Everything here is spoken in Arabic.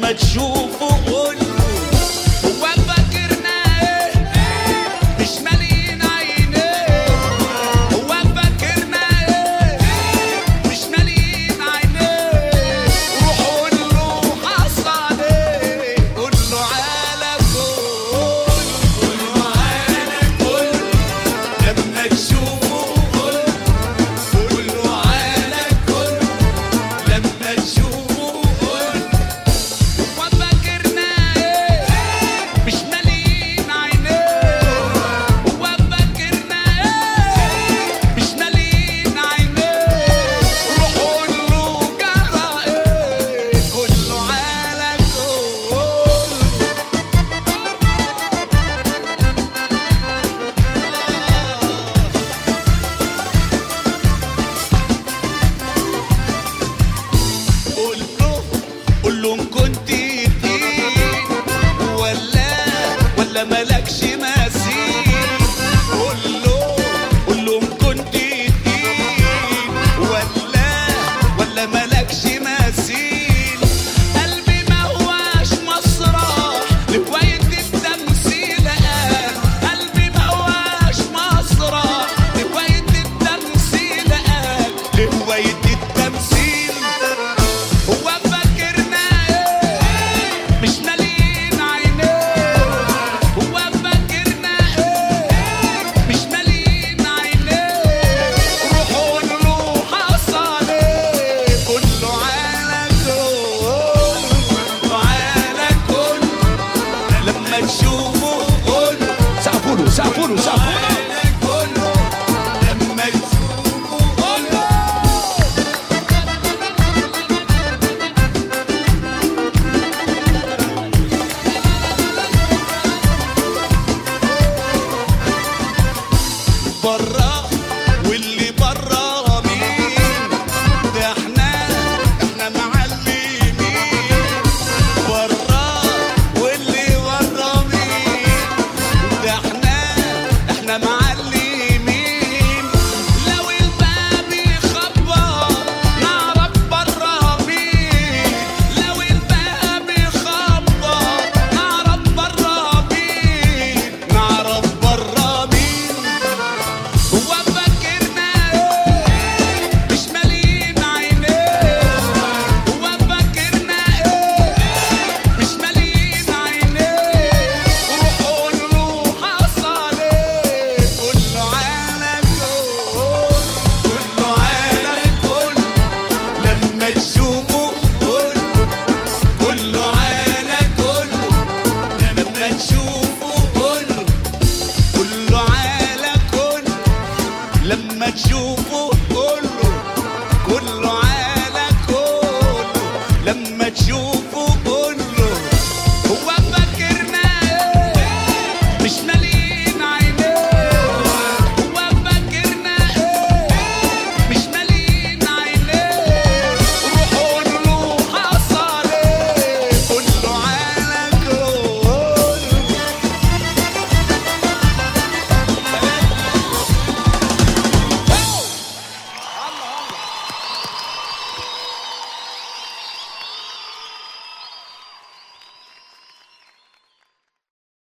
لما تشوفه قول هو فاكرنا ايه مش مالين عينيه هو فاكرنا ايه مش مالين عينيه روح قول له حصل ايه قول له على كل قول له على كل لما تشوفه قول قول له على كل لما تشوفه قول هو فاكرنا ايه مش مالين عينيه هو فاكرنا ايه مش مالين عينيه روح قول له جرى ايه قول له على كل قول له ان كنت تقيل ولا مالكش مثيل قول له ان كنت تقيل ولا مالكش مثيل قلبي ما هواش مسرح لهواية التمثيل قلبي ما هواش مسرح لهواية التمثيل لهواية التمثيل هو فاكرنا ايه مش مالين عينيه هو فاكرنا ايه مش مالين عينيه روح قول له حصل ايه قول له على كل لما تشوفه قول سقفوا له سقفوا له سقفوا له